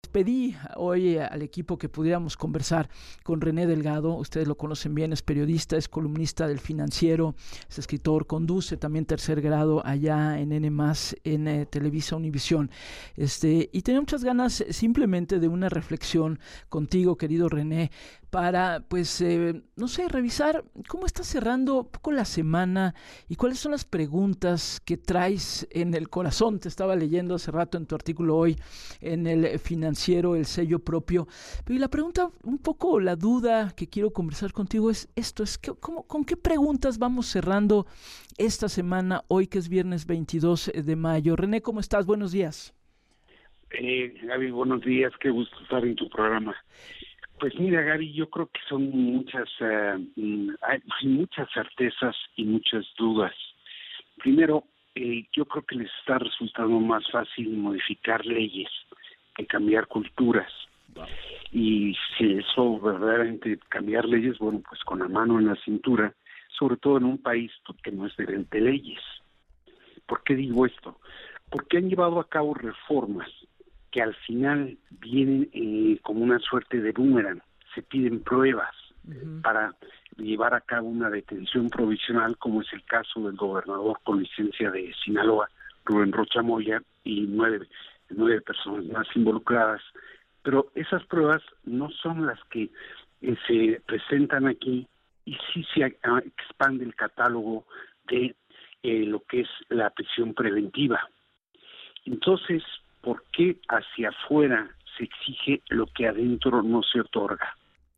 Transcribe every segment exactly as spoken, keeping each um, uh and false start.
pedí hoy al equipo que pudiéramos conversar con René Delgado. Ustedes lo conocen bien, es periodista, es columnista del Financiero, es escritor, conduce también tercer grado allá en N más, en eh, Televisa Univisión. Este, y tenía muchas ganas simplemente de una reflexión contigo, querido René, para, pues, eh, no sé, revisar cómo está cerrando un poco la semana y cuáles son las preguntas que traes en el corazón. Te estaba leyendo hace rato en tu artículo hoy en el Financiero, el sello propio. Pero y la pregunta, un poco la duda que quiero conversar contigo es esto, es que, ¿cómo, ¿con qué preguntas vamos cerrando esta semana, hoy que es viernes veintidós de mayo? René, ¿cómo estás? Buenos días. Eh, Gaby, buenos días, qué gusto estar en tu programa. Pues mira, Gaby, yo creo que son muchas, uh, hay muchas certezas y muchas dudas. Primero, eh, yo creo que les está resultando más fácil modificar leyes que cambiar culturas. Wow. Y si eso verdaderamente cambiar leyes, bueno, pues con la mano en la cintura, sobre todo en un país que no es de veinte leyes. ¿Por qué digo esto? Porque han llevado a cabo reformas que al final vienen eh, como una suerte de boomerang. Se piden pruebas uh-huh. para llevar a cabo una detención provisional, como es el caso del gobernador con licencia de Sinaloa, Rubén Rocha Moya, y nueve, nueve personas más involucradas. Pero esas pruebas no son las que eh, se presentan aquí, y sí se a, expande el catálogo de eh, lo que es la prisión preventiva. Entonces, ¿por qué hacia afuera se exige lo que adentro no se otorga?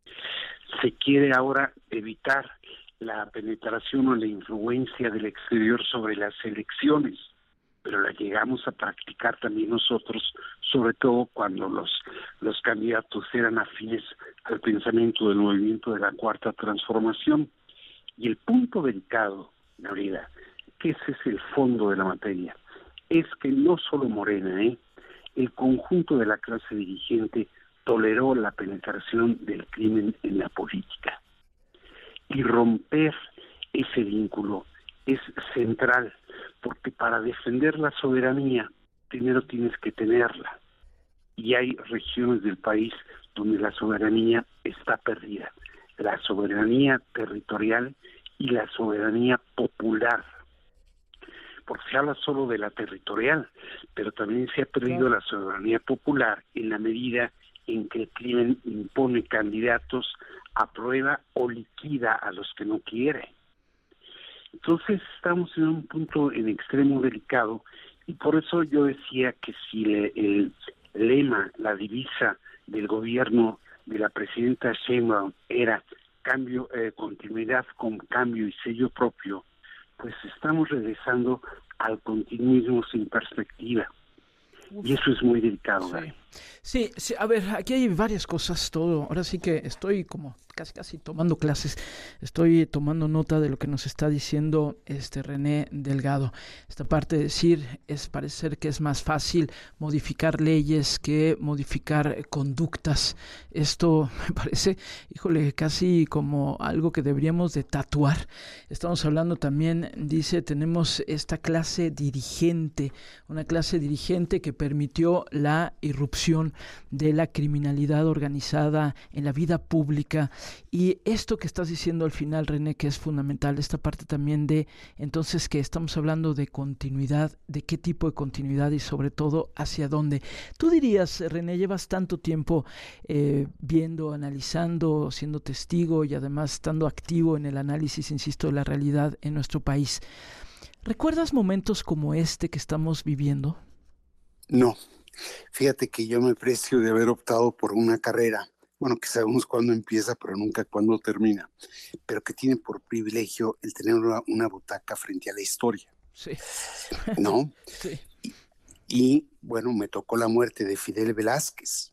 Se quiere ahora evitar la penetración o la influencia del exterior sobre las elecciones, pero la llegamos a practicar también nosotros, sobre todo cuando los, los candidatos eran afines al pensamiento del movimiento de la Cuarta Transformación. Y el punto delicado, Gabriela, que ese es el fondo de la materia, es que no solo Morena, ¿eh? el conjunto de la clase dirigente toleró la penetración del crimen en la política. Y romper ese vínculo es central, porque para defender la soberanía, primero tienes que tenerla. Y hay regiones del país donde la soberanía está perdida. La soberanía territorial y la soberanía popular. Porque se habla solo de la territorial, pero también se ha perdido la soberanía popular en la medida en que el crimen impone candidatos, aprueba o liquida a los que no quiere. Entonces estamos en un punto en extremo delicado, y por eso yo decía que si le, el lema, la divisa del gobierno de la presidenta Sheinbaum era cambio, eh, continuidad con cambio y sello propio, pues estamos regresando al continuismo sin perspectiva. Uf. Y eso es muy delicado, sí. ¿verdad? Sí, sí, a ver, aquí hay varias cosas, todo. Ahora sí que estoy como casi casi tomando clases, estoy tomando nota de lo que nos está diciendo este René Delgado. Esta parte de decir, es parecer que es más fácil modificar leyes que modificar conductas. Esto me parece, híjole, casi como algo que deberíamos de tatuar. Estamos hablando también, dice, tenemos esta clase dirigente, una clase dirigente que permitió la irrupción de la criminalidad organizada en la vida pública. Y esto que estás diciendo al final, René, que es fundamental, esta parte también de, entonces, que estamos hablando de continuidad, de qué tipo de continuidad y sobre todo hacia dónde. Tú dirías, René, llevas tanto tiempo eh, viendo, analizando, siendo testigo y además estando activo en el análisis, insisto, de la realidad en nuestro país. ¿Recuerdas momentos como este que estamos viviendo? No. Fíjate que yo me precio de haber optado por una carrera, bueno, que sabemos cuándo empieza, pero nunca cuándo termina, pero que tiene por privilegio el tener una, una butaca frente a la historia. Sí. ¿No? Sí. Y, y, bueno, me tocó la muerte de Fidel Velázquez.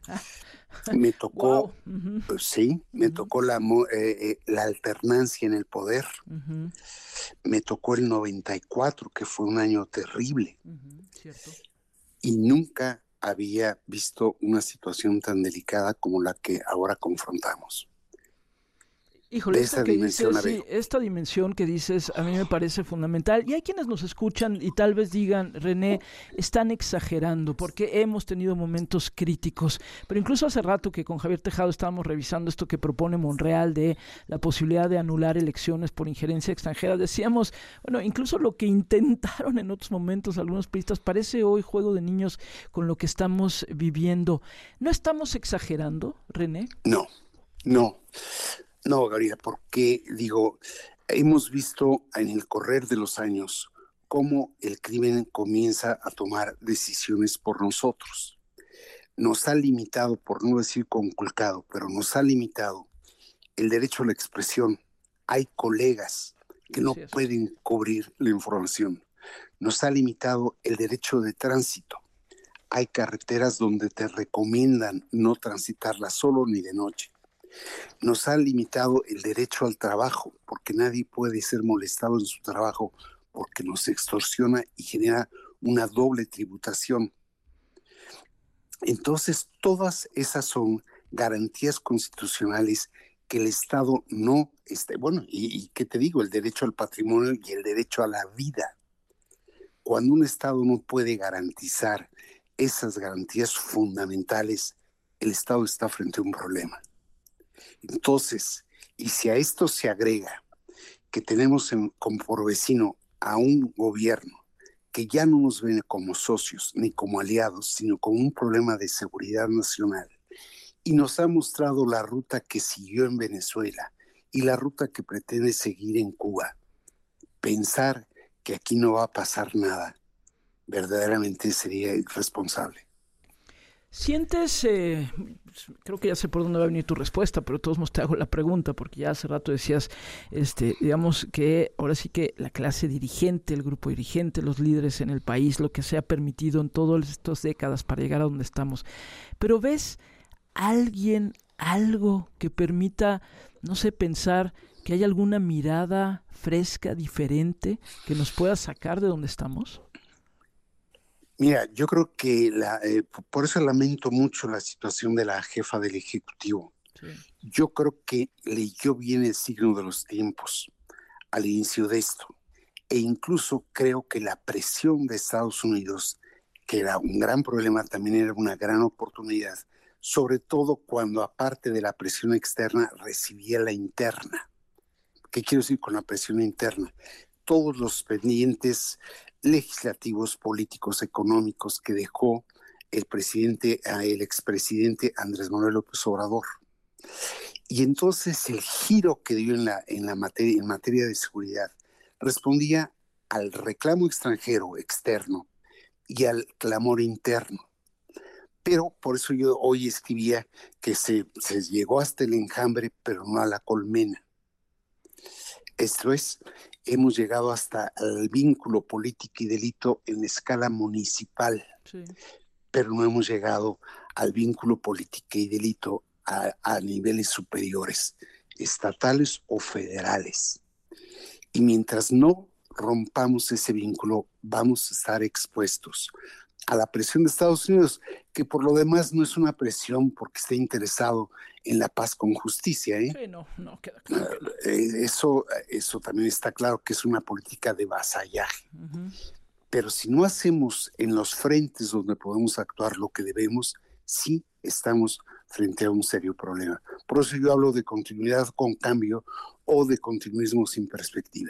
Me tocó, wow. uh-huh. sí, me uh-huh. tocó la, eh, eh, la alternancia en el poder. Uh-huh. Me tocó el noventa y cuatro, que fue un año terrible. Uh-huh. Cierto. Y nunca había visto una situación tan delicada como la que ahora confrontamos. Híjole, de esto esa que dimensión dices, la sí, veo. esta dimensión que dices a mí me parece fundamental. Y hay quienes nos escuchan y tal vez digan, René, están exagerando porque hemos tenido momentos críticos. Pero incluso hace rato que con Javier Tejado estábamos revisando esto que propone Monreal de la posibilidad de anular elecciones por injerencia extranjera. Decíamos, bueno, incluso lo que intentaron en otros momentos algunos priistas parece hoy juego de niños con lo que estamos viviendo. ¿No estamos exagerando, René? No, no. No, Gabriela, porque digo, hemos visto en el correr de los años cómo el crimen comienza a tomar decisiones por nosotros. Nos ha limitado, por no decir conculcado, pero nos ha limitado el derecho a la expresión. Hay colegas que no pueden cubrir la información. Nos ha limitado el derecho de tránsito. Hay carreteras donde te recomiendan no transitarlas solo ni de noche. Nos ha limitado el derecho al trabajo, porque nadie puede ser molestado en su trabajo porque nos extorsiona y genera una doble tributación. Entonces, todas esas son garantías constitucionales que el Estado no, este, bueno, y, y ¿qué te digo? El derecho al patrimonio y el derecho a la vida. Cuando un Estado no puede garantizar esas garantías fundamentales, el Estado está frente a un problema. Entonces, y si a esto se agrega que tenemos en, como por vecino a un gobierno que ya no nos ve como socios ni como aliados, sino como un problema de seguridad nacional, y nos ha mostrado la ruta que siguió en Venezuela y la ruta que pretende seguir en Cuba, pensar que aquí no va a pasar nada, verdaderamente sería irresponsable. ¿Sientes, eh, creo que ya sé por dónde va a venir tu respuesta, pero de todos modos te hago la pregunta, porque ya hace rato decías, este, digamos que ahora sí que la clase dirigente, el grupo dirigente, los líderes en el país, lo que se ha permitido en todas estas décadas para llegar a donde estamos, pero ¿ves alguien, algo que permita, no sé, pensar que hay alguna mirada fresca, diferente, que nos pueda sacar de donde estamos? Mira, yo creo que la, eh, por eso lamento mucho la situación de la jefa del Ejecutivo. Sí. Yo creo que leyó bien el signo de los tiempos al inicio de esto. E incluso creo que la presión de Estados Unidos, que era un gran problema, también era una gran oportunidad, sobre todo cuando aparte de la presión externa recibía la interna. ¿Qué quiero decir con la presión interna? Todos los pendientes legislativos, políticos, económicos que dejó el presidente, el expresidente Andrés Manuel López Obrador. Y entonces el giro que dio en la, en la materia, en materia de seguridad respondía al reclamo extranjero, externo, y al clamor interno. Pero por eso yo hoy escribía que se, se llegó hasta el enjambre, pero no a la colmena. Esto es, hemos llegado hasta el vínculo político y delito en escala municipal, sí. Pero no hemos llegado al vínculo político y delito a, a niveles superiores, estatales o federales. Y mientras no rompamos ese vínculo, vamos a estar expuestos a la presión de Estados Unidos, que por lo demás no es una presión porque esté interesado en la paz con justicia, ¿eh? Sí, no, no, queda claro. Uh, eso, eso también está claro que es una política de vasallaje. Uh-huh. Pero si no hacemos en los frentes donde podemos actuar lo que debemos, sí estamos frente a un serio problema. Por eso yo hablo de continuidad con cambio o de continuismo sin perspectiva.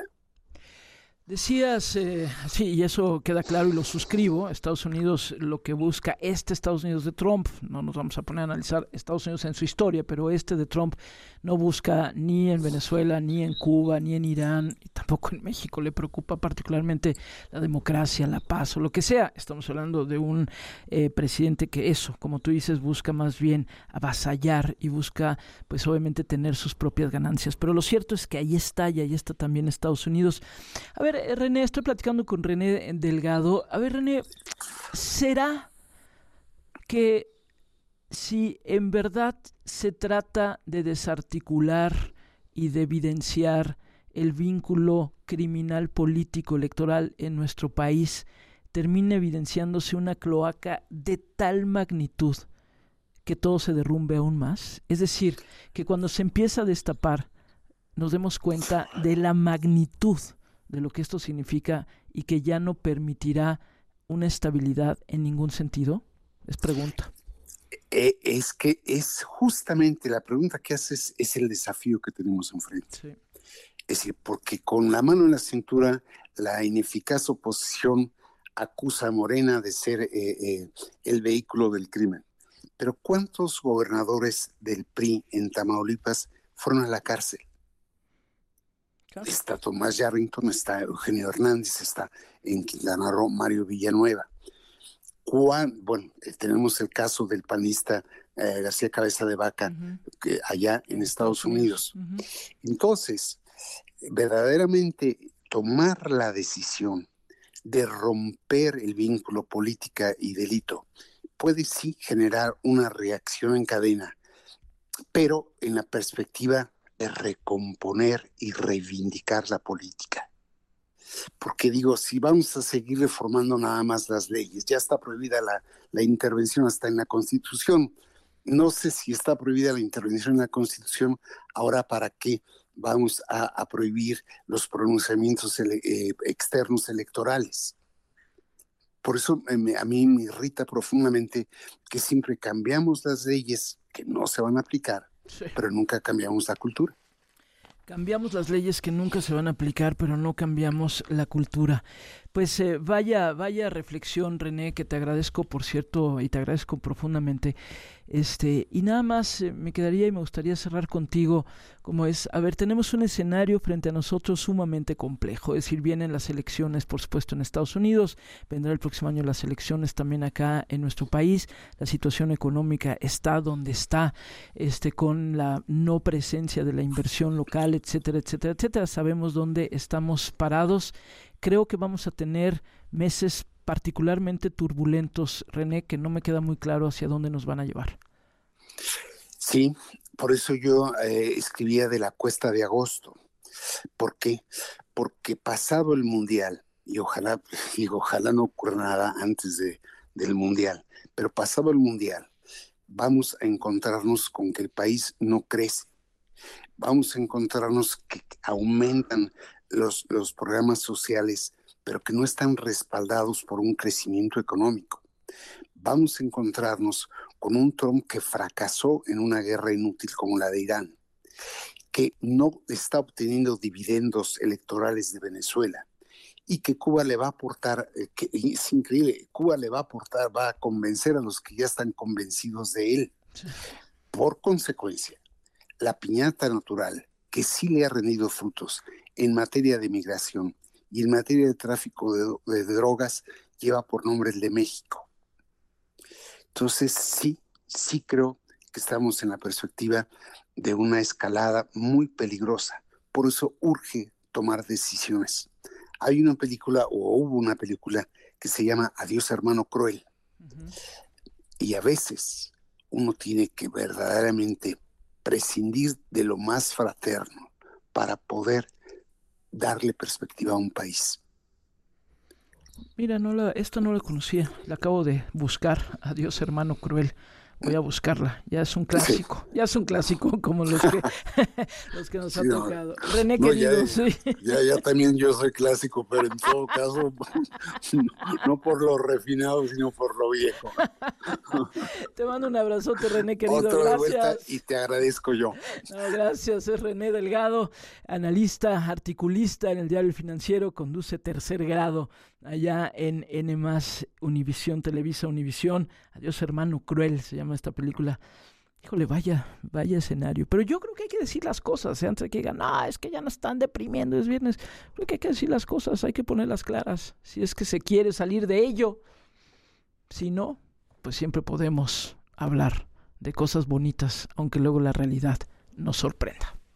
Decías, eh, sí, y eso queda claro y lo suscribo, Estados Unidos lo que busca, este Estados Unidos de Trump, no nos vamos a poner a analizar Estados Unidos en su historia, pero este de Trump no busca ni en Venezuela, ni en Cuba, ni en Irán, y tampoco en México, le preocupa particularmente la democracia, la paz o lo que sea. Estamos hablando de un eh, presidente que eso, como tú dices, busca más bien avasallar y busca, pues obviamente tener sus propias ganancias, pero lo cierto es que ahí está y ahí está también Estados Unidos. A ver, René, estoy platicando con René Delgado. A ver, René, ¿será que si en verdad se trata de desarticular y de evidenciar el vínculo criminal político electoral en nuestro país, termina evidenciándose una cloaca de tal magnitud que todo se derrumbe aún más? Es decir, que cuando se empieza a destapar nos demos cuenta de la magnitud de lo que esto significa y que ya no permitirá una estabilidad en ningún sentido? Es pregunta. Eh, es que es justamente la pregunta que haces, es el desafío que tenemos enfrente. Sí. Es decir, porque con la mano en la cintura, la ineficaz oposición acusa a Morena de ser eh, eh, el vehículo del crimen. Pero ¿cuántos gobernadores del P R I en Tamaulipas fueron a la cárcel? Claro. Está Tomás Yarrington, está Eugenio Hernández, está en Quintana Roo Mario Villanueva. ¿Cuán, bueno, eh, tenemos el caso del panista eh, García Cabeza de Vaca, uh-huh. que allá en Estados Unidos. Uh-huh. Entonces, verdaderamente tomar la decisión de romper el vínculo política y delito puede sí generar una reacción en cadena, pero en la perspectiva de recomponer y reivindicar la política. Porque digo, si vamos a seguir reformando nada más las leyes, ya está prohibida la, la intervención hasta en la Constitución. No sé si está prohibida la intervención en la Constitución, ahora para qué vamos a, a prohibir los pronunciamientos ele, eh, externos electorales. Por eso eh, a mí me irrita profundamente que siempre cambiamos las leyes que no se van a aplicar, sí. pero nunca cambiamos la cultura. Cambiamos las leyes que nunca se van a aplicar, pero no cambiamos la cultura. Pues eh, vaya, vaya reflexión, René, que te agradezco, por cierto, y te agradezco profundamente. Este, y nada más eh, me quedaría y me gustaría cerrar contigo, como es, a ver, tenemos un escenario frente a nosotros sumamente complejo, es decir, vienen las elecciones, por supuesto, en Estados Unidos, vendrá el próximo año las elecciones también acá en nuestro país, la situación económica está donde está, este, con la no presencia de la inversión local, etcétera, etcétera, etcétera, sabemos dónde estamos parados. Creo que vamos a tener meses particularmente turbulentos, René, que no me queda muy claro hacia dónde nos van a llevar. Sí, por eso yo eh, escribía de la cuesta de agosto. ¿Por qué? Porque pasado el Mundial, y ojalá, digo, ojalá no ocurra nada antes de, del Mundial, pero pasado el Mundial, vamos a encontrarnos con que el país no crece. Vamos a encontrarnos que aumentan los, los programas sociales, pero que no están respaldados por un crecimiento económico. Vamos a encontrarnos con un Trump que fracasó en una guerra inútil como la de Irán, que no está obteniendo dividendos electorales de Venezuela y que Cuba le va a aportar, eh, que es increíble, Cuba le va a aportar, va a convencer a los que ya están convencidos de él. Sí. Por consecuencia, la piñata natural, que sí le ha rendido frutos en materia de migración y en materia de tráfico de, de drogas, lleva por nombre el de México. Entonces sí, sí creo que estamos en la perspectiva de una escalada muy peligrosa. Por eso urge tomar decisiones. Hay una película, o hubo una película, que se llama Adiós, hermano cruel. Uh-huh. Y a veces uno tiene que verdaderamente prescindir de lo más fraterno para poder darle perspectiva a un país. Mira, no la, esta no la conocía, la acabo de buscar, Adiós, hermano cruel. Voy a buscarla, ya es un clásico, sí. ya es un clásico como los que los que nos sí, ha tocado. No, René, no, querido, ya, sí. Ya, ya también yo soy clásico, pero en todo caso, no, no por lo refinado, sino por lo viejo. Te mando un abrazote, René, querido, Otra gracias. Vuelta y te agradezco yo. No, gracias, es René Delgado, analista, articulista en el Diario Financiero, conduce Tercer Grado allá en N más, Univisión, Televisa Univisión. Adiós, hermano cruel, se llama esta película. Híjole, vaya, vaya escenario. Pero yo creo que hay que decir las cosas, ¿eh? Antes de que digan, no, es que ya nos están deprimiendo, es viernes. Creo que hay que decir las cosas, hay que ponerlas claras. Si es que se quiere salir de ello. Si no, pues siempre podemos hablar de cosas bonitas, aunque luego la realidad nos sorprenda.